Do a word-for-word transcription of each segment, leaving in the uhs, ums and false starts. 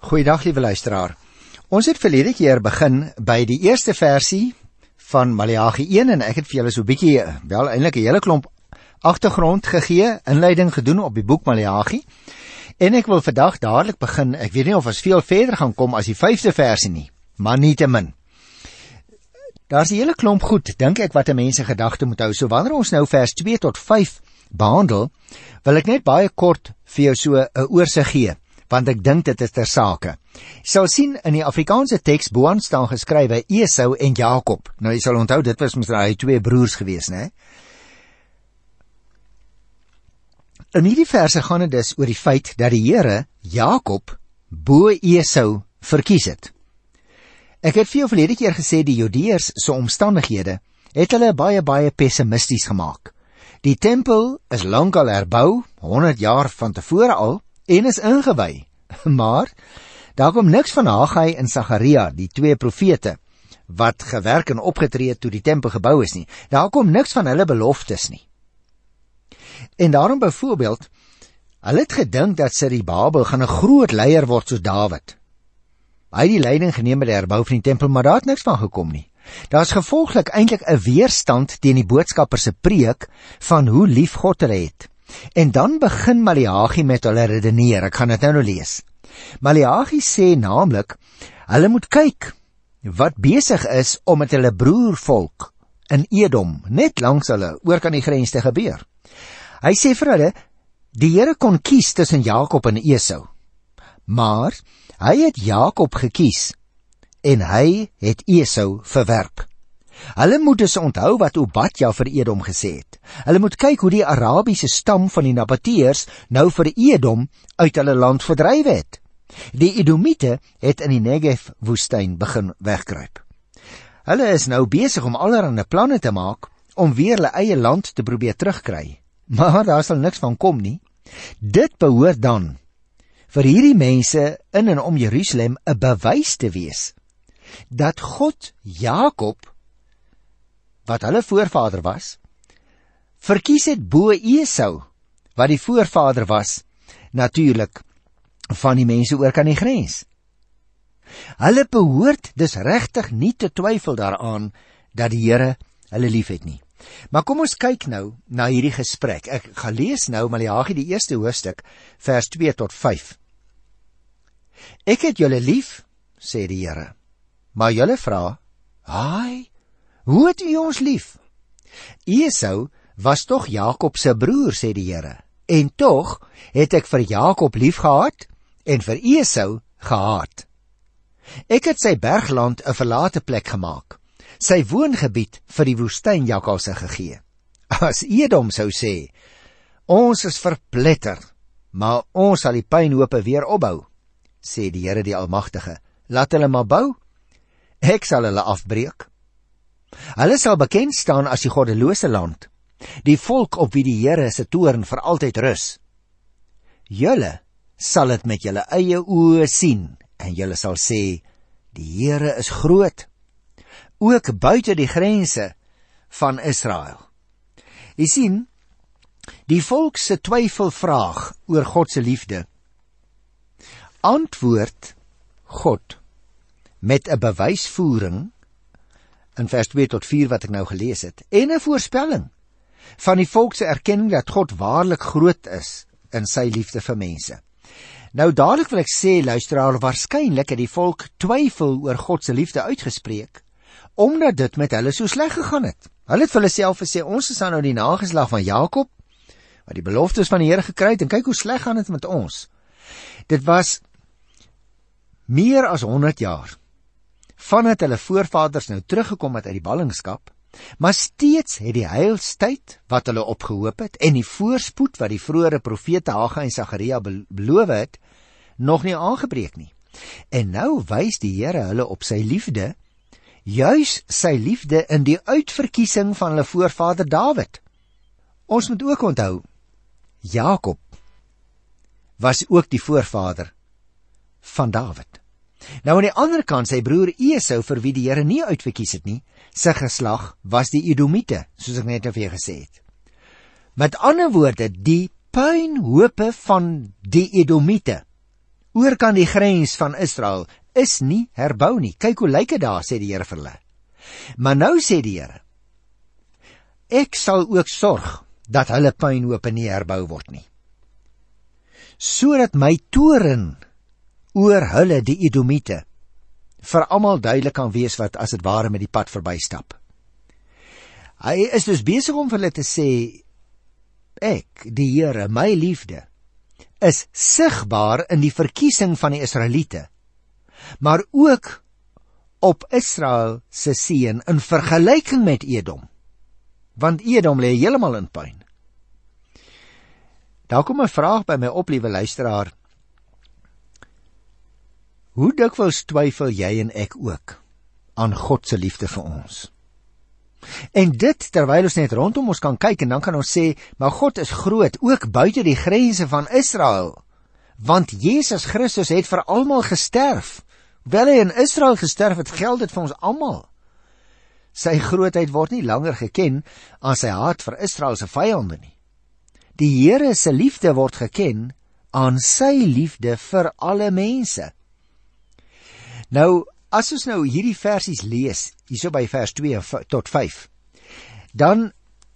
Goeiedag, liewe luisteraar. Ons het verlede keer begin by die eerste versie van Maleagi een en ek het vir julle so 'n bietjie, wel eintlik 'n hele klomp agtergrond gegee, inleiding gedoen op die boek Maleagi. En ek wil vandag dadelik begin. Ek weet nie of ons veel verder gaan kom as die vyfde versie nie, maar nietemin. Daar's 'n hele klomp goed, dink ek, wat 'n mens in gedagte moet hou. So wanneer ons nou vers twee tot vyf behandel, wil ek net baie kort vir jou so 'n oorsig gee, want ek dink dit is ter sake. Jy sal sien in die Afrikaanse teks boaan staan geskrywe Esau en Jakob. Nou jy sal onthou, dit was mos daai twee broers gewees, né? In hierdie verse gaan dit dus oor die feit dat die Here Jakob bo Esau verkies het. Ek het vir jou verlede keer gesê die Judeërs se omstandighede het hulle baie baie pessimisties gemaak. Die tempel is lankal herbou, honderd jaar van tevore al, en is ingewy. Maar daar kom niks van Haggai en Sagaria, die twee profete wat gewerk en opgetree het toe die tempel gebou is nie. Daar kom niks van hulle beloftes nie. En daarom byvoorbeeld, hulle het gedink dat Zerubabel gaan 'n groot leier word soos Dawid. Hy het die leiding geneem by die herbou van die tempel, maar daar het niks van gekom nie. Daar is gevolglik eintlik 'n weerstand teen die boodskapper se preek van hoe lief God hulle het. En dan begin Maleagi met hulle redeneer. Ek gaan dit nou nou lees. Maleagi sê naamlik, hulle moet kyk wat besig is om met hulle broervolk in Edom, net langs hulle, oor kan die grens te gebeur. Hy sê vir hulle, die Here kon kies tussen Jakob en Esau, maar hy het Jakob gekies en hy het Esau verwerp. Hulle moet dus onthou wat Obadja vir Edom gesê het. Hulle moet kyk hoe die Arabiese stam van die Nabateërs nou vir Edom uit hulle land verdryf het. Die Edomite het in die Negev woestyn begin wegkruip. Hulle is nou besig om allerlei planne te maak om weer hulle eie land te probeer terugkry. Maar daar sal niks van kom nie. Dit behoort dan vir hierdie mense in en om Jerusalem 'n bewys te wees dat God Jakob, wat hulle voorvader was, verkies het bo Esau, wat die voorvader was, natuurlik, van die mense oor kan die grens. Hulle behoort dus regtig nie te twyfel daaraan dat die Here hulle liefhet nie. Maar kom ons kyk nou na hierdie gesprek. Ek gaan lees nou Maleagi die eerste hoofstuk, vers twee tot vyf. Ek het julle lief, sê die Here, maar julle vra, "Haai, hoe het u ons lief?" Esau was tog Jakob se broer, sê die Here, en tog het ek vir Jakob lief gehad en vir Esau gehaat. Ek het sy bergland 'n verlate plek gemaak, sy woongebied vir die woestynjakkalse gegee. As Edom sou sê, ons is verpletter, maar ons sal die pynhope weer opbou, sê die Here die Almagtige, laat hulle maar bou, ek sal hulle afbreek. Hulle sal bekend staan as die goddelose land, die volk op wie die Here se toorn vir altyd rus. Julle sal dit met julle eie oë sien, en julle sal sê, die Here is groot, ook buite die grense van Israel. Jy sien, die volk se twyfelvraag oor God se liefde, antwoord God met 'n bewysvoering in vers twee tot vier wat ek nou gelees het, en 'n voorspelling van die volk se erkenning dat God waarlik groot is in sy liefde vir mense. Nou dadelik wil ek sê, luisteraar, waarskynlik het die volk twyfel oor God se liefde uitgespreek, omdat dit met hulle so sleg gegaan het. Hulle het vir hulle self gesê, ons is dan nou die nageslag van Jakob, wat die beloftes van die Here gekry het, en kyk hoe sleg gaan dit met ons. Dit was meer as honderd jaar vandat hulle voorvaders nou teruggekom het uit die ballingskap, maar steeds het die heilstyd wat hulle opgehoop het en die voorspoed wat die vroeëre profete Haggai en Sagaria beloof het, nog nie aangebreek nie. En nou wys die Here hulle op sy liefde, juis sy liefde in die uitverkiesing van hulle voorvader Dawid. Ons moet ook onthou, Jakob was ook die voorvader van Dawid. Nou aan die ander kant, sy broer Esau, vir wie die Here nie uitverkies het nie, sy geslag was die Edomite, soos ek net vir jou gesê het. Met ander woorde, die puinhope van die Edomite, oor kan die grens van Israel, is nie herbou nie. Kyk hoe lyk dit daar, sê die Here vir hulle. Maar nou sê die Here, ek sal ook sorg dat hulle puinhope nie herbou word nie, sodat my toorn oor hulle, die Edomite, vir almal duidelik kan wees wat as dit ware met die pad verbystap. Hy is dus besig om vir hulle te sê, ek, die Here, my liefde, is sigbaar in die verkiesing van die Israeliete, maar ook op Israel se seën in vergelyking met Edom, want Edom lê heeltemal in puin. Daar kom 'n vraag by my op, liewe luisteraar. Hoe dikwels twyfel jy en ek ook aan God se liefde vir ons? En dit terwyl ons net rondom ons kan kyk en dan kan ons sê, maar God is groot, ook buite die grense van Israel, want Jesus Christus het vir almal gesterf. Hoewel hy in Israel gesterf het, geld dit vir ons almal. Sy grootheid word nie langer geken aan sy haat vir Israel se vyande nie. Die Here se liefde word geken aan sy liefde vir alle mense. Nou, as ons nou hierdie versies lees, hierso by vers twee tot vyf, dan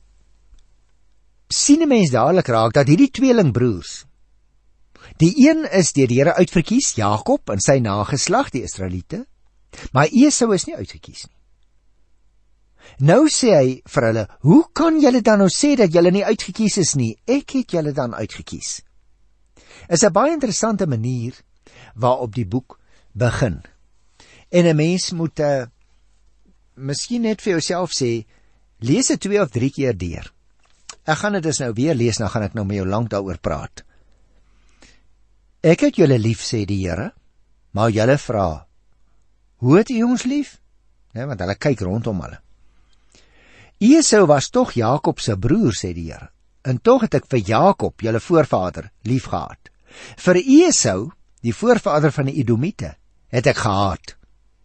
sien 'n mens dadelik raak dat hierdie tweelingbroers, die een is deur die Here uitverkies, Jakob en sy nageslag, die Israeliete, maar Esau is nie uitgekies nie. Nou sê hy vir hulle, hoe kan julle dan nou sê dat julle nie uitgekies is nie? Ek het julle dan uitgekies. Is 'n baie interessante manier waarop die boek begin. En 'n mens moet uh, miskien net vir jouself sê, lees dit twee of drie keer deur. Ek gaan dit dus nou weer lees, nou gaan ek nou met jou lank daaroor praat. Ek het julle lief, sê die Here, maar julle vra, hoe het u ons lief? Nee, want hulle kyk rondom hulle. Esau was tog Jakob se broer, sê die Here, en tog het ek vir Jakob, julle voorvader, lief gehad. Vir Esau, die voorvader van die Edomite, het ek gehaat.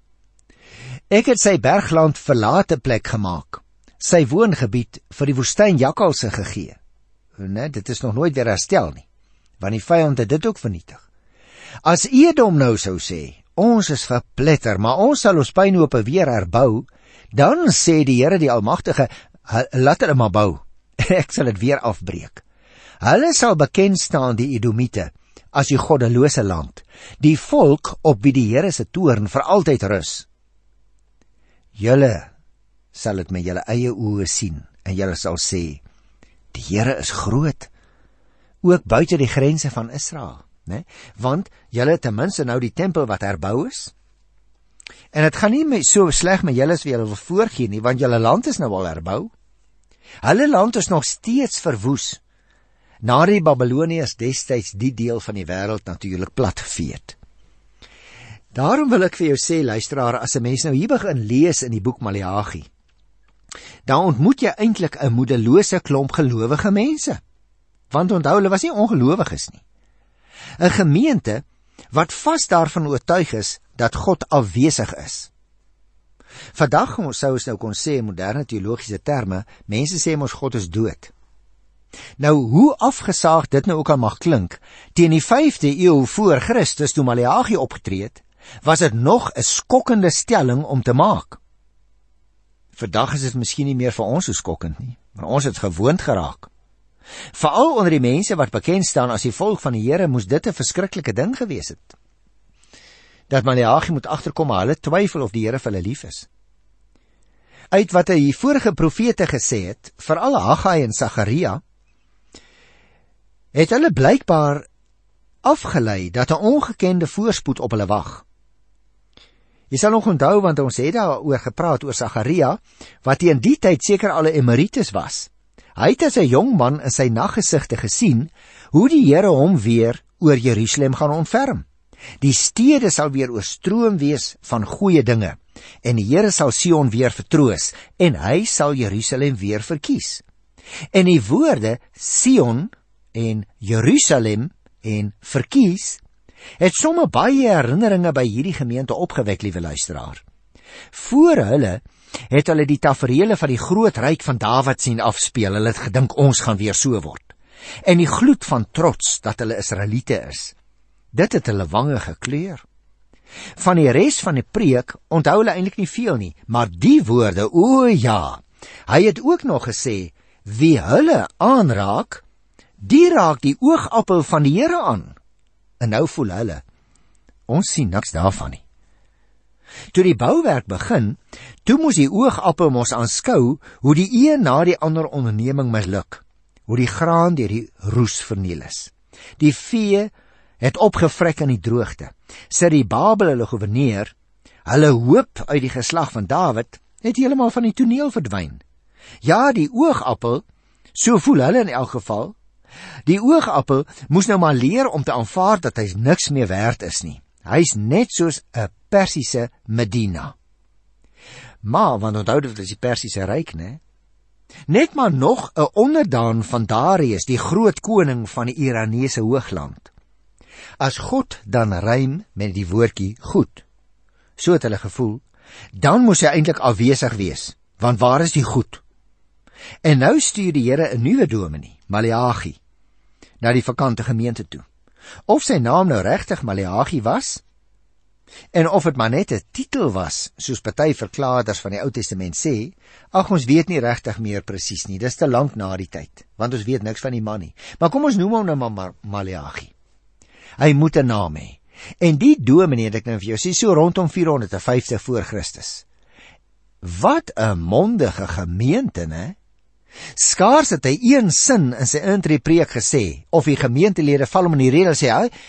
Ek het sy bergland verlate plek gemaak, sy woongebied vir die woestyn jakkalse gegee. Nee, dit is nog nooit weer herstel nie, want die vyand het dit ook vernietig. As Edom nou sou sê, ons is verpletter, maar ons sal ons puinhope weer herbou, dan sê die Here die Almagtige, laat hulle maar bou, ek sal dit weer afbreek. Hulle sal bekend staan, die Edomite, as die goddelose land, die volk op wie die Here se toorn vir altyd rus. Julle sal dit met julle eie oë sien, en julle sal sê, die Here is groot, ook buite die grense van Israel, né? Want julle het ten minste nou die tempel wat herbou is, en het gaan nie so sleg met julle as wie julle wil voorgee nie, want julle land is nou al herbou. Hulle land is nog steeds verwoes, na die Babyloniërs destyds die deel van die wêreld natuurlik platgevee het. Daarom wil ek vir jou sê, luisteraar, as 'n mens nou hier begin lees in die boek Maleagi, dan ontmoet jy eintlik 'n moedelose klomp gelowige mense. Want onthou, hulle was nie ongelowiges nie. 'n Gemeente wat vas daarvan oortuig is dat God afwesig is. Vandag sou ons nou kon sê in moderne teologiese terme, mense sê mos God is dood. Nou, hoe afgesaag dit nou ook al mag klink, teen die vyfde eeu voor Christus, toe Maleagi opgetree het, was dit nog 'n skokkende stelling om te maak. Vandag is dit miskien nie meer vir ons so skokkend nie, maar ons het gewoond geraak. Veral onder die mense wat bekend staan as die volk van die Here, moes dit 'n verskriklike ding gewees het. Dat Maleagi moet agterkom, maar hulle twyfel of die Here vir hulle lief is. Uit wat die vorige profete gesê het, veral Haggai en Sagaria, het hulle blykbaar afgelei dat 'n ongekende voorspoed op hulle wag. Jy sal nog onthou, want ons het daaroor gepraat oor Sagaria, wat in die tyd seker al 'n emeritus was. Hy het as 'n jong man in sy naggesigte gesien hoe die Here hom weer oor Jerusalem gaan ontferm. Die stede sal weer oorstroom wees van goeie dinge, en die Here sal Sion weer vertroos, en hy sal Jerusalem weer verkies. En die woorde Sion en Jerusalem en verkies het somme baie herinneringe by hierdie gemeente opgewek, liewe luisteraar. Voor hulle het hulle die taferele van die groot ryk van Dawid sien afspeel. Hulle het gedink ons gaan weer so word. En die gloed van trots dat hulle Israeliete is, dit het hulle wange gekleur. Van die res van die preek onthou hulle eintlik nie veel nie, maar die woorde, o ja, hy het ook nog gesê, wie hulle aanraak, die raak die oogappel van die Here aan. En nou voel hulle, ons sien niks daarvan nie. Toe die bouwerk begin, toe moes die oogappel mos aanskou hoe die een na die ander onderneming misluk, hoe die graan deur die roes verniel is. Die vee het opgevrek in die droogte. Serubabel, hulle goewerneur, hulle hoop uit die geslag van Dawid, het heeltemal van die toneel verdwyn. Ja, die oogappel, so voel hulle in elk geval, die oogappel moes nou maar leer om te aanvaar dat hy niks meer werd is nie. Hy is net soos 'n Persiese Medina. Maar, want onthou dit is die Persiese ryk, né? Net maar nog 'n onderdaan van Darius, die groot koning van die Iranese hoogland. As God dan rym met die woordjie goed, so het hulle gevoel, dan moes hy eintlik afwesig wees, want waar is die goed? En nou stuur die Here 'n nuwe dominee, Maleagi, na die vakante gemeente toe. Of sy naam nou regtig Maleagi was, en of het maar net 'n titel was, soos party verklaarders van die Ou Testament sê, ag ons weet nie regtig meer presies nie, dis te lank na die tyd, want ons weet niks van die man nie. Maar kom ons noem hom nou maar Maleagi. Hy moet 'n naam hê. En die dominee, het ek nou vir jou sê, so rondom vierhonderdvyftig voor Christus. Wat 'n mondige gemeente, né? Skaars het hy een sin in sy intreepreek gesê, of die gemeentelede val hom in die rede en sê, hy,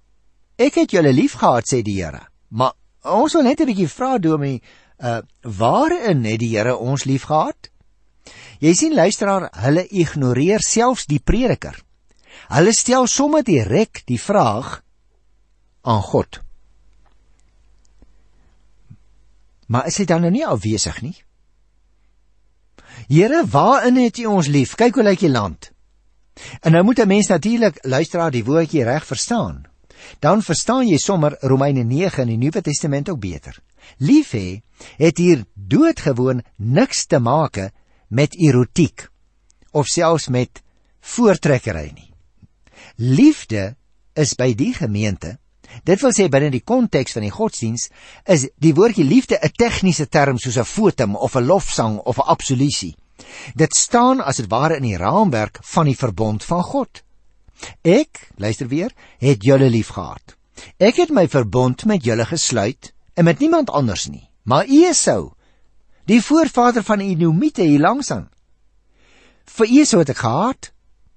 ek het julle lief gehad, sê die Here. Maar ons wil net 'n bietjie vra, dominee, uh, waarin het die Here ons lief gehad? Jy sien, luisteraar, hulle ignoreer selfs die prediker. Hulle stel sommer direk die vraag aan God. Maar is hy dan nou nie afwesig nie? Here, waarin het U ons lief? Kyk hoe lyk die land. En nou moet 'n mens natuurlik, luisteraar, die woordjie reg verstaan. Dan verstaan jy sommer Romeine nege in die Nuwe Testament ook beter. Lief hê het hier doodgewoon niks te maak met erotiek of selfs met voortrekkery nie. Liefde is by die gemeente, dit wil sê binne die konteks van die godsdiens, is die woordjie liefde 'n tegniese term soos 'n fotum of 'n lofsang of 'n absolusie. Dit staan as dit ware in die raamwerk van die verbond van God. Ek, luister weer, het julle lief gehad. Ek het my verbond met julle gesluit en met niemand anders nie, maar Esau, die voorvader van die Edomite hier langsaan. Vir Esau het ek gehaat.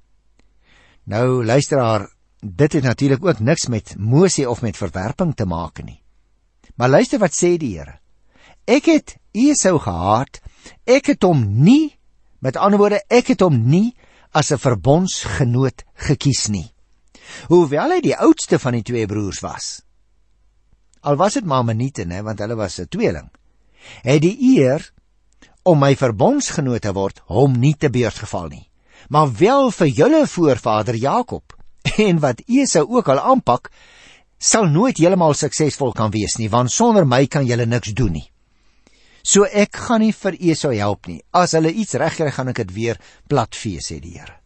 Nou, luisteraar, dit het natuurlik ook niks met Mose of met verwerping te maak nie. Maar luister wat sê die Here. Ek het Esau gehaat, ek het hom nie, met ander woorde, ek het hom nie as 'n verbondsgenoot gekies nie. Hoewel hy die oudste van die twee broers was. Al was dit maar minute, né, want hulle was 'n tweeling. Het die eer om my verbondsgenoot te word hom nie te beurt geval nie, maar wel vir julle voorvader Jakob. En wat Esau ook al aanpak, sal nooit heeltemal suksesvol kan wees nie, want sonder my kan julle niks doen nie. So ek gaan nie vir Esau help nie. As hulle iets reg kry, gaan ek dit weer platvee, sê die Here.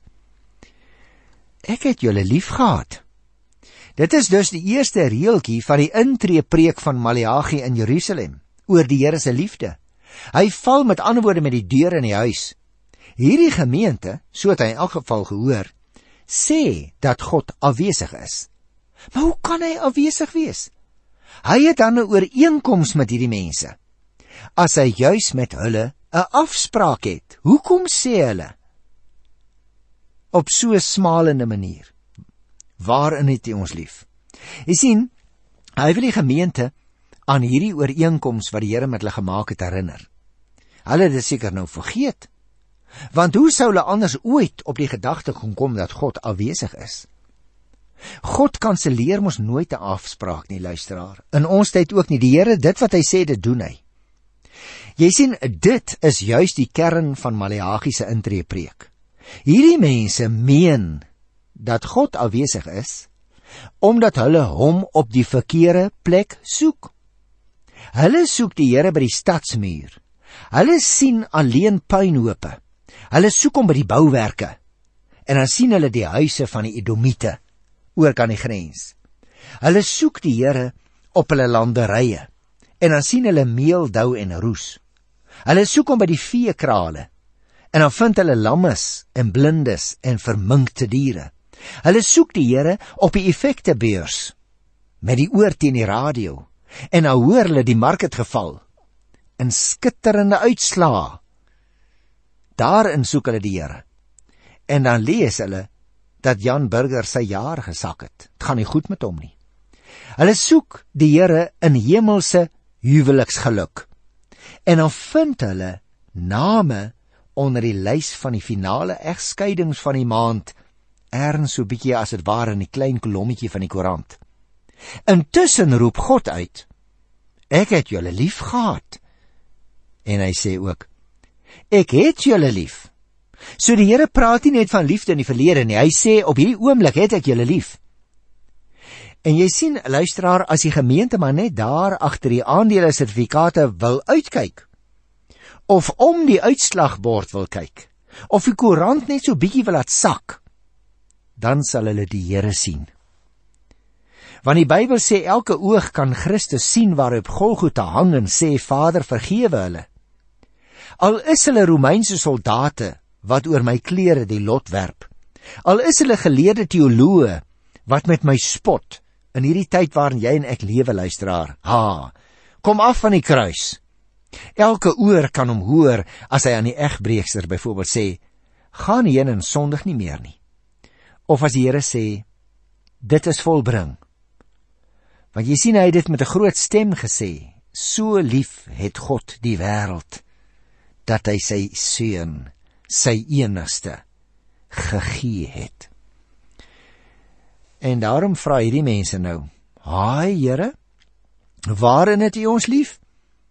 Ek het julle lief gehad. Dit is dus die eerste reeltjie van die intreepreek van Maleagi in Jerusalem oor die Here se liefde. Hy val met ander woorde met die deur in die huis. Hierdie gemeente, so het hy in elk geval gehoor, sê dat God afwesig is. Maar hoe kan hy afwesig wees? Hy het dan 'n ooreenkoms met hierdie mense. As hy juis met hulle 'n afspraak het, hoekom sê hulle op so 'n smalende manier, waarin het hy ons lief? Jy sien, hy wil die gemeente aan hierdie ooreenkoms wat die Here met hulle gemaak het herinner. Hulle het dit seker nou vergeet, want hoe sou hulle anders ooit op die gedagte kon kom dat God afwesig is? God kanselleer mos nooit 'n afspraak nie, luisteraar. In ons tyd ook nie. Die Here, dit wat hy sê, dit doen hy. Jy sien, dit is juis die kern van Maleagi se intreepreek. Hierdie mense meen dat God afwesig is, omdat hulle hom op die verkeerde plek soek. Hulle soek die Here by die stadsmuur. Hulle sien alleen puinhope. Hulle soek hom by die bouwerke. En dan sien hulle die huise van die Edomite oor kan die grens. Hulle soek die Here op hulle landerye, en dan sien hulle meel, dou en roes. Hulle soek hom by die veekrale, en dan vind hulle lammes en blindes en verminkte diere. Hulle soek die Here op die effektebeurs, met die oor teen die radio, en dan hoor hulle die mark het geval, in skitterende uitslae. Daarin soek hulle die Here, en dan lees hulle, dat Jan Burger sy jaar gesak het. Het gaan nie goed met hom nie. Hulle soek die Here in hemelse huweliksgeluk, en dan vind hulle name onder die lys van die finale egskeidings van die maand, ergens so bietjie as het ware in die klein kolommetjie van die koerant. Intussen roep God uit, ek het julle lief gehad. En hy sê ook, ek het julle lief. So die Here praat nie net van liefde in die verlede nie, hy sê, op hierdie oomblik het ek julle lief. En jy sien, luisteraar, as die gemeente maar net daar agter die aandele sertifikate wil uitkyk, of om die uitslagbord wil kyk, of die koerant net so bietjie wil laat sak, dan sal hulle die Here sien. Want die Bybel sê, elke oog kan Christus sien waarop Golgotha hang en sê, Vader, vergewe hulle. Al is hulle Romeinse soldate, wat oor my klere die lot werp, al is hulle geleerde teoloë, wat met my spot, in hierdie tyd waarin jy en ek lewe, luisteraar, ha, kom af van die kruis. Elke oor kan hom hoor, as hy aan die egbreekster byvoorbeeld sê, gaan heen en sondig nie meer nie. Of as die Here sê, dit is volbring. Want jy sien, hy het dit met 'n groot stem gesê, so lief het God die wêreld, dat hy sy seun, sy enigste, gegee het. En daarom vra hierdie mense nou, haai Here, waarin het U ons lief?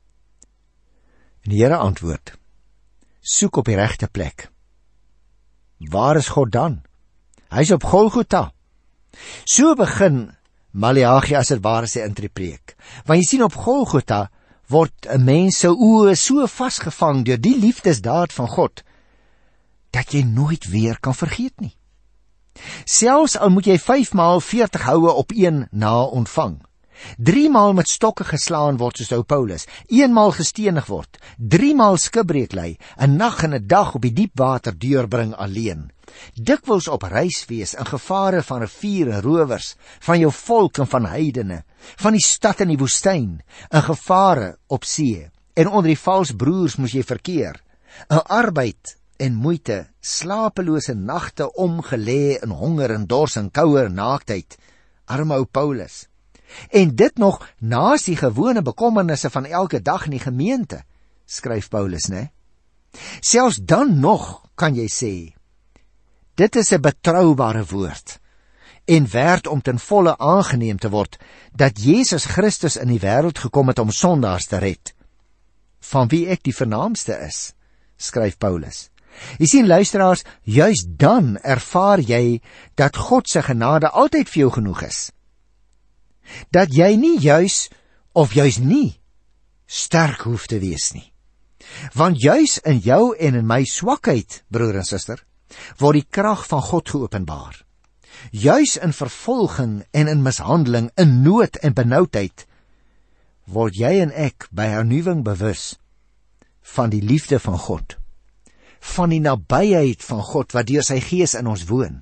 En die Here antwoord, soek op die regte plek. Waar is God dan? Hy is op Golgotha. So begin Maleagi as het ware sy intree-preek. Want jy sien, op Golgotha word 'n mens se oë so vasgevang deur die liefdesdaad van God, dat jy nooit weer kan vergeet nie. Selfs al moet jy vyfmaal veertig houe op een na ontvang, driemaal met stokke geslaan word soos ou Paulus, eenmaal gestenig word, driemaal skipbreek ly, 'n nag en 'n dag op die diep water deurbring alleen, dikwels op reis wees in gevare van riviere en rowers, van jou volk en van heidene, van die stad in die woestyn, in gevare op see, en onder die vals broers moes jy verkeer, in arbeid en moeite, slapelose nagte omgelê in honger en dors en koue en naaktheid, arme ou Paulus. En dit nog naas die gewone bekommernisse van elke dag in die gemeente, skryf Paulus, né? Selfs dan nog kan jy sê, dit is 'n betroubare woord, en werd om ten volle aangeneem te word, dat Jesus Christus in die wêreld gekom het om sondaars te red, van wie ek die vernaamste is, skryf Paulus. Jy sien, luisteraars, juis dan ervaar jy dat God se genade altyd vir jou genoeg is. Dat jy nie juis of juis nie sterk hoef te wees nie. Want juis in jou en in my swakheid, broer en suster, word die krag van God geopenbaar. Juis in vervolging en in mishandeling, in nood en benoudheid, word jy en ek by hernuwing bewus van die liefde van God, van die nabyheid van God wat deur sy Gees in ons woon.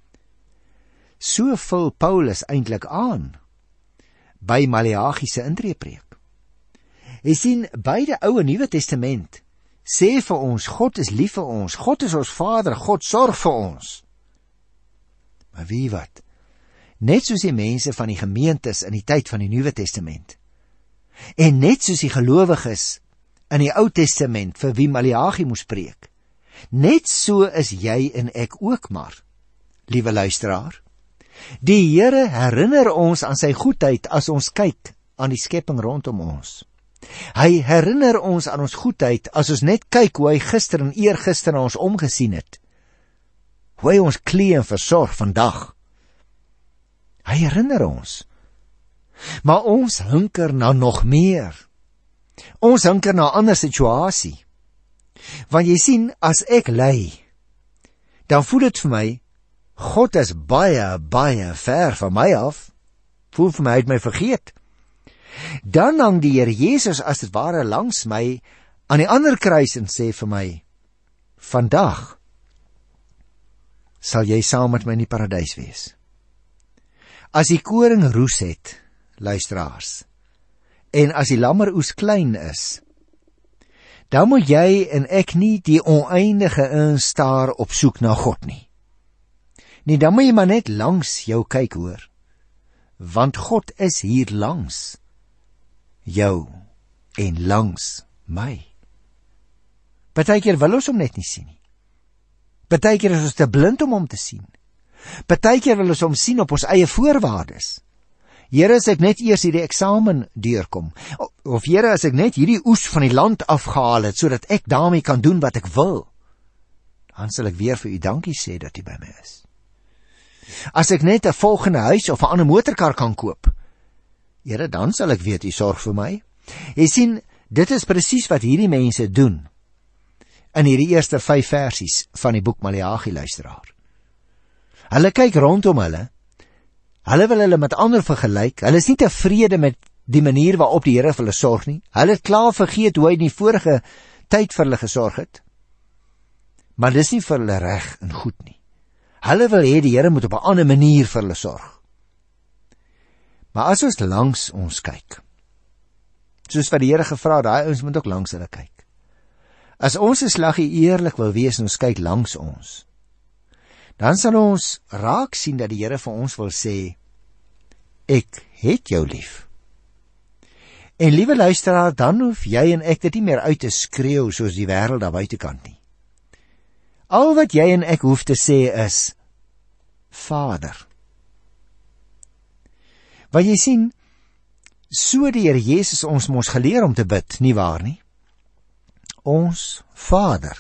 So vul Paulus eintlik aan by Maleagi se intreepreek. Jy sien, beide Ou en Nuwe Testament sê vir ons, God is lief vir ons, God is ons Vader, God sorg vir ons. Maar wie wat? Net soos die mense van die gemeentes in die tyd van die Nuwe Testament, en net soos die gelowiges in die Ou Testament vir wie Maleagi moes preek, net so is jy en ek ook maar, liewe luisteraar. Die Here herinner ons aan sy goedheid as ons kyk aan die skepping rondom ons. Hy herinner ons aan ons goedheid as ons net kyk hoe hy gister en eergister na ons omgesien het. Hoe hy ons klee en versorg vandag. Hy herinner ons. Maar ons hunker na nog meer. Ons hunker na 'n ander situasie. Want jy sien, as ek ly, dan voel dit vir my, God is baie, baie ver van my af. Voel vir my, hy het my vergeet. Dan hang die Here Jesus as dit ware langs my aan die ander kruis en sê vir my, vandag sal jy saam met my in die paradys wees. As die koring roes het, luisteraars, en as die lammeroes klein is, dan moet jy en ek nie die oneindige instaar op soek na God nie. Nee, dan moet jy maar net langs jou kyk, hoor. Want God is hier langs jou en langs my. Partykeer wil ons hom net nie sien nie. Partykeer is ons te blind om hom te sien. Partykeer wil ons hom sien op ons eie voorwaardes. Here, as ek net eers hierdie eksamen deurkom, of Here, as ek net hierdie oes van die land afgehaal het, sodat ek daarmee kan doen wat ek wil, dan sal ek weer vir u dankie sê dat u by my is. As ek net 'n volgende huis of 'n ander motorkar kan koop, Here, dan sal ek weet u sorg vir my. Jy sien, dit is presies wat hierdie mense doen in hierdie eerste vyf versies van die boek Maleagi, luisteraar. Hulle kyk rondom hulle, hulle wil hulle met ander vergelyk, hulle is nie tevrede met die manier waarop die Here vir hulle sorg nie, hulle het klaar vergeet hoe hy in die vorige tyd vir hulle gesorg het, maar dis nie vir hulle reg en goed nie. Hulle wil hê die Here moet op 'n ander manier vir hulle sorg. Maar as ons langs ons kyk, soos wat die Here gevra het, daai ons moet ook langs hulle kyk. As ons 'n slaggie eerlik wil wees en ons kyk langs ons, dan sal ons raak sien dat die Here vir ons wil sê, ek het jou lief. En liewe luisteraar, dan hoef jy en ek dit nie meer uit te skreeu soos die wêreld daar buitekant nie. Al wat jy en ek hoef te sê is, Vader. Want jy sien, so die Here Jesus ons mos geleer om te bid, nie waar nie? Ons Vader.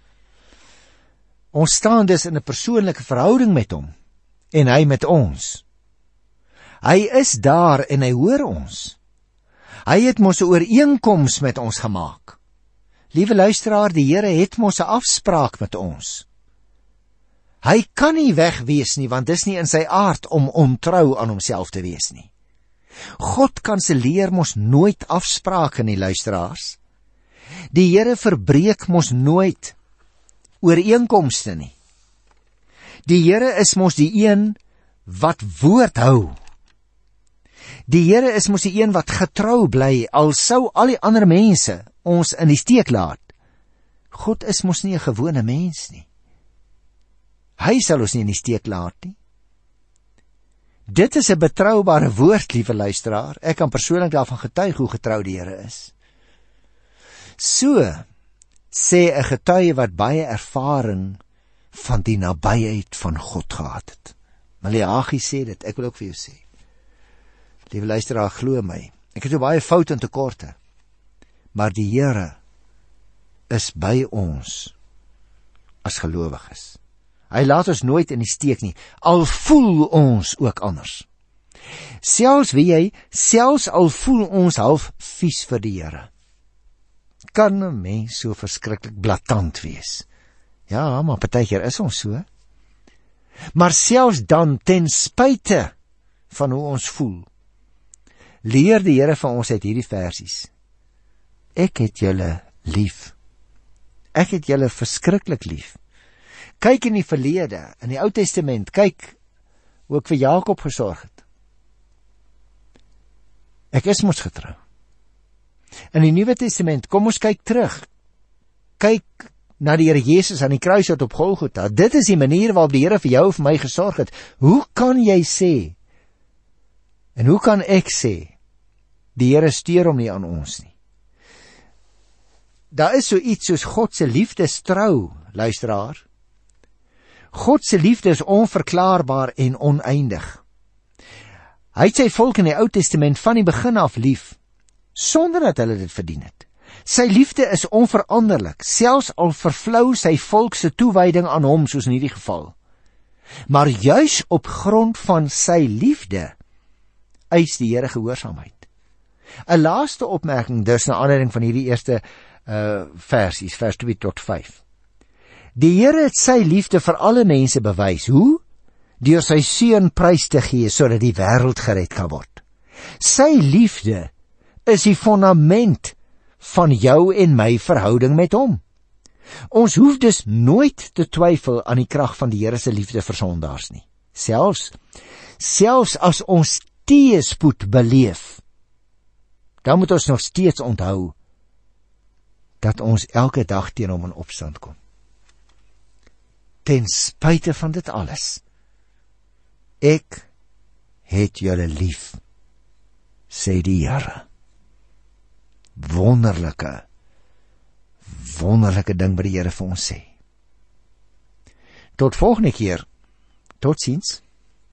Ons staan dus in 'n persoonlike verhouding met hom, en hy met ons. Hy is daar en hy hoor ons. Hy het mos 'n ooreenkoms met ons gemaak. Liewe luisteraar, die Here het mos 'n afspraak met ons. Hy kan nie weg wees nie, want dis nie in sy aard om ontrou aan homself te wees nie. God kanselleer mos nooit afsprake nie, luisteraars. Die Here verbreek mos nooit ooreenkomste nie. Die Here is mos die een wat woord hou. Die Here is mos die een wat getrou bly, al sou al die ander mense ons in die steek laat. God is mos nie 'n gewone mens nie. Hy sal ons nie in die steek laat nie. Dit is 'n betroubare woord, liewe luisteraar. Ek kan persoonlik daarvan getuig hoe getrou die Here is. So sê 'n getuie wat baie ervaring van die nabyheid van God gehad het. Maleagi sê dit, ek wil ook vir jou sê. Liewe luisteraar, glo my, ek het so baie foute en tekorte, maar die Here is by ons as gelowiges. Hy laat ons nooit in die steek nie, al voel ons ook anders. Selfs wie jy, selfs al voel ons half vies vir die Here, kan 'n mens so verskriklik blaatant wees. Ja, maar partykeer is ons so. Maar selfs dan, ten spyte van hoe ons voel, leer die Here van ons uit hierdie versies. Ek het julle lief. Ek het julle verskriklik lief. Kyk in die verlede, in die Ou Testament, kyk hoe ek vir Jakob gesorg het. Ek is mos getrou. In die Nuwe Testament, kom ons kyk terug. Kyk na die Here Jesus aan die kruis wat op Golgotha. Dit is die manier waarop die Here vir jou en vir my gesorg het. Hoe kan jy sê, en hoe kan ek sê, die Here steur hom nie aan ons nie? Daar is so iets soos God se liefdestrou, luisteraar. God se liefde is onverklaarbaar en oneindig. Hy het sy volk in die Ou Testament van die begin af lief, sonder dat hulle dit verdien het. Sy liefde is onveranderlik, selfs al vervlou sy volk se toewyding aan hom, soos in hierdie geval. Maar juis op grond van sy liefde eis die Here gehoorsaamheid. 'n Laaste opmerking dus na aanleiding van hierdie eerste uh, versies, vers twee tot vyf. Die Here het sy liefde vir alle mense bewys. Hoe? deur sy seun prys te gee sodat die wêreld gered kan word. Sy liefde is die fondament van jou en my verhouding met hom. Ons hoef dus nooit te twyfel aan die krag van die Here se liefde vir sondaars nie. Selfs, selfs as ons teëspoed beleef, dan moet ons nog steeds onthou dat ons elke dag teen hom in opstand kom. Ten spyte van dit alles, ek het julle lief, sê die Here. Wonderlike, wonderlike ding wat die Here vir ons sê. Tot volgende keer. Totsiens.